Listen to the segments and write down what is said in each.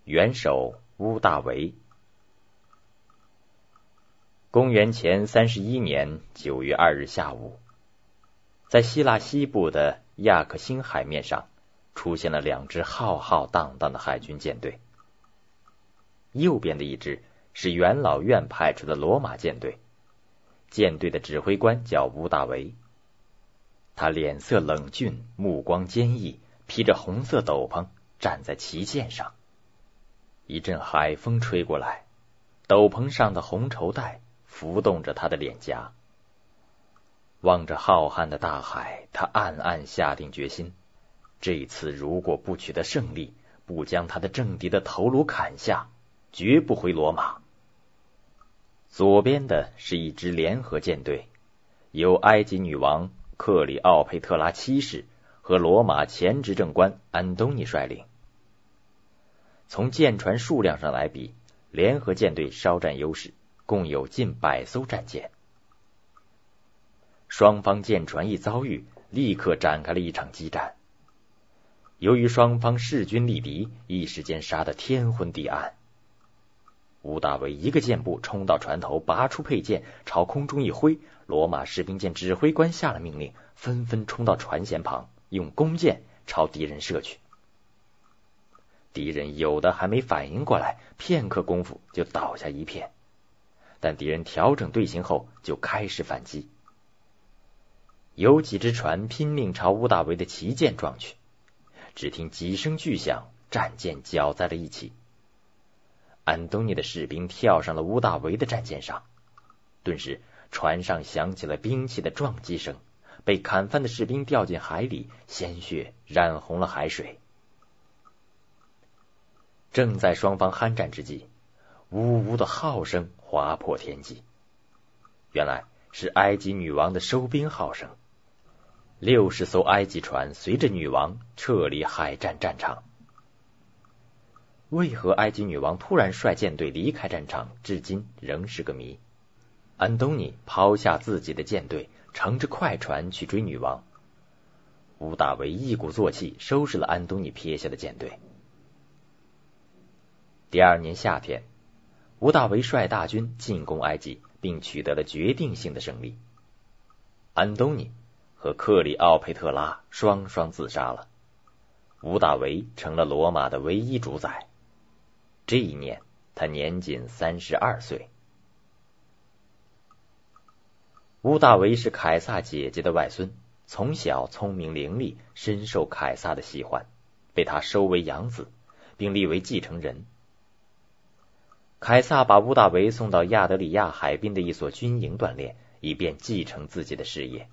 元首屋大维。公元前31年9月2日下午，在希腊西部的亚克辛海面上出现了2支浩浩荡荡的海军舰队。右边的一支是元老院派出的罗马舰队，舰队的指挥官叫屋大维。他脸色冷峻，目光坚毅，披着红色斗篷，站在旗舰上。一阵海风吹过来，斗篷上的红绸带浮动着他的脸颊。望着浩瀚的大海，他暗暗下定决心，这次如果不取得胜利，不将他的政敌的头颅砍下，绝不回罗马。左边的是一支联合舰队，由埃及女王克里奥佩特拉七世和罗马前执政官安东尼率领。从舰船数量上来比，联合舰队稍占优势，共有近100艘战舰。双方舰船一遭遇，立刻展开了一场激战。由于双方势均力敌，一时间杀得天昏地暗。屋大维一个箭步冲到船头，拔出佩剑，朝空中一挥，罗马士兵见指挥官下了命令，纷纷冲到船舷旁，用弓箭朝敌人射去。敌人有的还没反应过来，片刻功夫就倒下一片，但敌人调整队形后就开始反击。有几只船拼命朝屋大维的旗舰撞去，只听几声巨响，战舰搅在了一起。安东尼的士兵跳上了屋大维的战舰上，顿时船上响起了兵器的撞击声，被砍翻的士兵掉进海里，鲜血染红了海水。正在双方酣战之际，呜呜的号声划破天际，原来是埃及女王的收兵号声。60艘埃及船随着女王撤离海战战场。为何埃及女王突然率舰队离开战场，至今仍是个谜。安东尼抛下自己的舰队，乘着快船去追女王。屋大维一鼓作气收拾了安东尼撇下的舰队。第2年夏天，屋大维率大军进攻埃及，并取得了决定性的胜利。安东尼和克里奥佩特拉双双自杀了，屋大维成了罗马的唯一主宰。这一年他年仅32岁。屋大维是凯撒姐姐的外孙，从小聪明伶俐，深受凯撒的喜欢，被他收为养子，并立为继承人。凯撒把屋大维送到亚得里亚海滨的一所军营锻炼，以便继承自己的事业。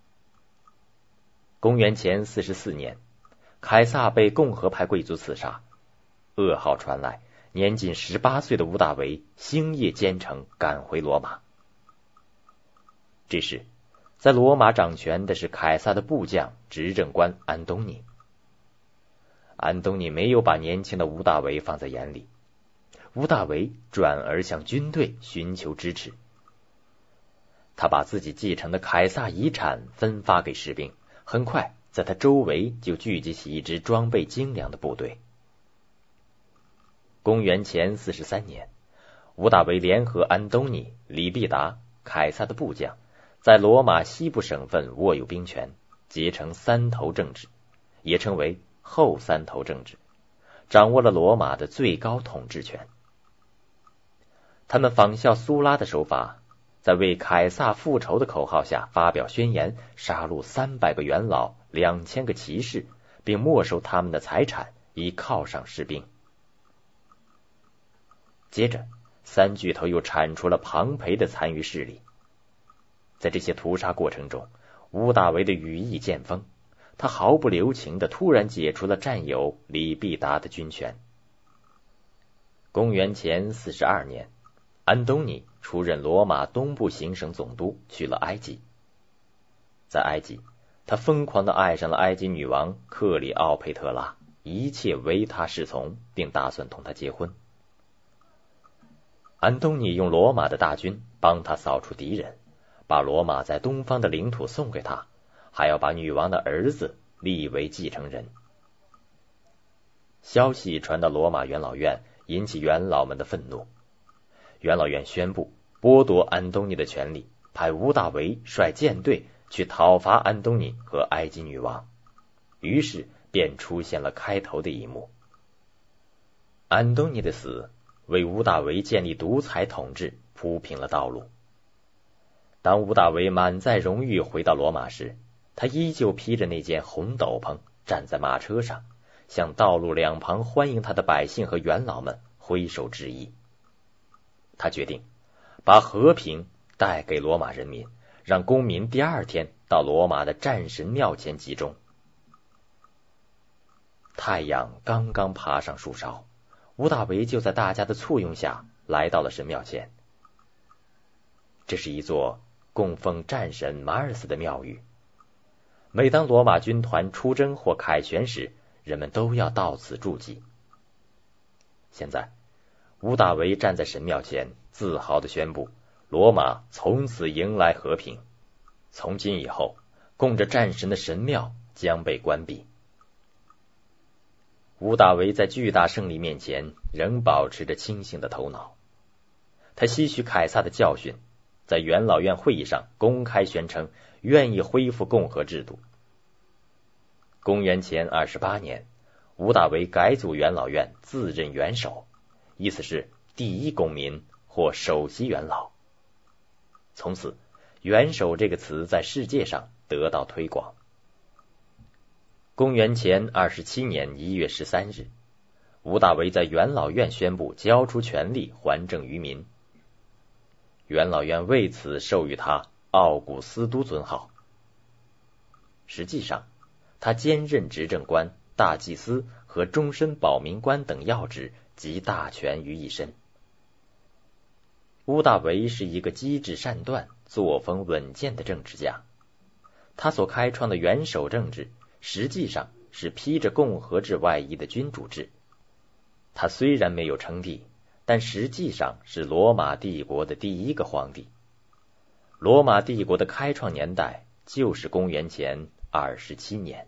公元前44年，凯撒被共和派贵族刺杀，噩耗传来，年仅18岁的屋大维星夜兼程赶回罗马。这时，在罗马掌权的是凯撒的部将执政官安东尼。安东尼没有把年轻的屋大维放在眼里，屋大维转而向军队寻求支持。他把自己继承的凯撒遗产分发给士兵，很快在他周围就聚集起一支装备精良的部队。公元前43年，屋大维联合安东尼、李必达、凯撒的部将，在罗马西部省份握有兵权，结成3头政治，也称为后3头政治，掌握了罗马的最高统治权。他们仿效苏拉的手法，在为凯撒复仇的口号下发表宣言，杀戮300个元老、2000个骑士，并没收他们的财产，以犒赏士兵。接着3巨头又铲除了庞培的残余势力。在这些屠杀过程中，屋大维的羽翼渐丰，他毫不留情地突然解除了战友李必达的军权。公元前42年，安东尼出任罗马东部行省总督，去了埃及。在埃及，他疯狂地爱上了埃及女王克里奥佩特拉，一切唯他是从，并打算同她结婚。安东尼用罗马的大军帮他扫除敌人，把罗马在东方的领土送给他，还要把女王的儿子立为继承人。 消息传到罗马元老院，引起元老们的愤怒。元老院宣布剥夺安东尼的权利，派屋大维率舰队去讨伐安东尼和埃及女王。于是便出现了开头的一幕。安东尼的死为屋大维建立独裁统治铺平了道路。当屋大维满载荣誉回到罗马时，他依旧披着那件红斗篷，站在马车上，向道路两旁欢迎他的百姓和元老们挥手致意。他决定把和平带给罗马人民，让公民第二天到罗马的战神庙前集中。太阳刚刚爬上树梢，屋大维就在大家的簇拥下来到了神庙前。这是一座供奉战神马尔斯的庙宇。每当罗马军团出征或凯旋时，人们都要到此驻骑。现在屋大维站在神庙前，自豪地宣布，罗马从此迎来和平。从今以后，供着战神的神庙将被关闭。屋大维在巨大胜利面前仍保持着清醒的头脑。他吸取凯撒的教训，在元老院会议上公开宣称愿意恢复共和制度。公元前28年，屋大维改组元老院，自任元首，意思是第一公民或首席元老。从此，元首这个词在世界上得到推广。公元前27年1月13日，屋大维在元老院宣布交出权力，还政于民。元老院为此授予他奥古斯都尊号。实际上，他兼任执政官、大祭司和终身保民官等要职，集大权于一身。屋大维是一个机智善断、作风稳健的政治家。他所开创的元首政治实际上是披着共和制外衣的君主制。他虽然没有称帝，但实际上是罗马帝国的第一个皇帝。罗马帝国的开创年代就是公元前27年。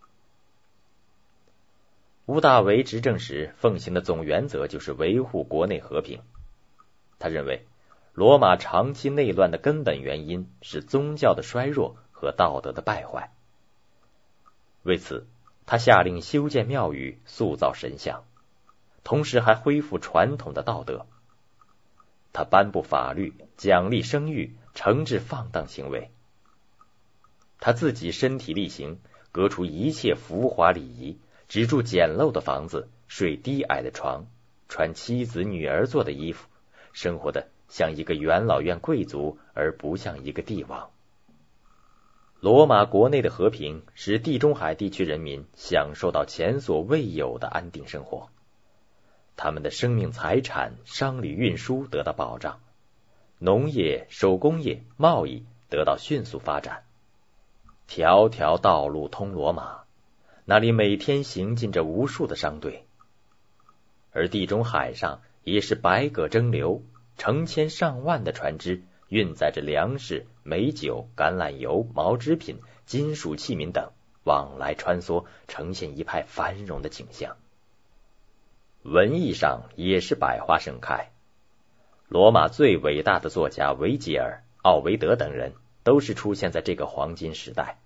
屋大维执政时奉行的总原则就是维护国内和平。他认为罗马长期内乱的根本原因是宗教的衰弱和道德的败坏。为此，他下令修建庙宇，塑造神像，同时还恢复传统的道德。他颁布法律，奖励生育，惩治放荡行为。他自己身体力行，革除一切浮华礼仪，只住简陋的房子，睡低矮的床，穿妻子女儿做的衣服，生活的像一个元老院贵族，而不像一个帝王。罗马国内的和平使地中海地区人民享受到前所未有的安定生活，他们的生命财产、商旅运输得到保障，农业、手工业、贸易得到迅速发展。条条道路通罗马，那里每天行进着无数的商队。而地中海上也是百舸争流，成千上万的船只运载着粮食、美酒、橄榄油、毛织品、金属器皿等往来穿梭，呈现一派繁荣的景象。文艺上也是百花盛开。罗马最伟大的作家维吉尔、奥维德等人都是出现在这个黄金时代。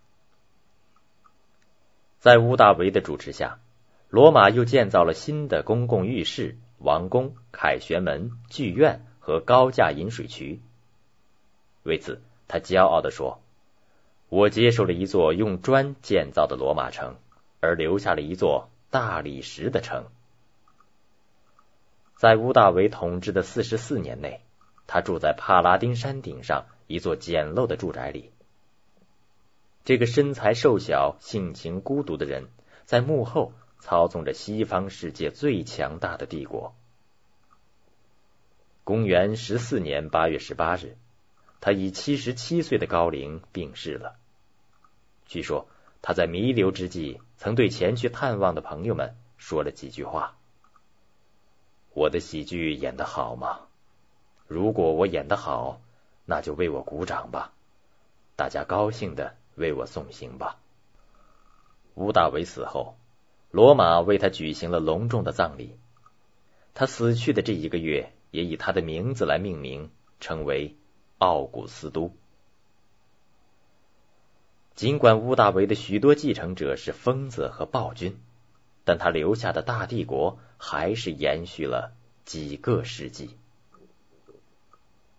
在屋大维的主持下，罗马又建造了新的公共浴室、王宫、凯旋门、剧院和高架引水渠。为此，他骄傲地说：“我接受了一座用砖建造的罗马城，而留下了一座大理石的城。”在屋大维统治的44年内，他住在帕拉丁山顶上一座简陋的住宅里。这个身材瘦小、性情孤独的人，在幕后操纵着西方世界最强大的帝国。公元14年8月18日，他以77岁的高龄病逝了。据说他在弥留之际，曾对前去探望的朋友们说了几句话：“我的喜剧演得好吗？如果我演得好，那就为我鼓掌吧，大家高兴的为我送行吧。”屋大维死后， 罗马为他举行了隆重的葬礼。他死去的这一个月也以他的名字来命名，称为奥古斯都。尽管屋大维的许多继承者是疯子和暴君，但他留下的大帝国还是延续了几个世纪。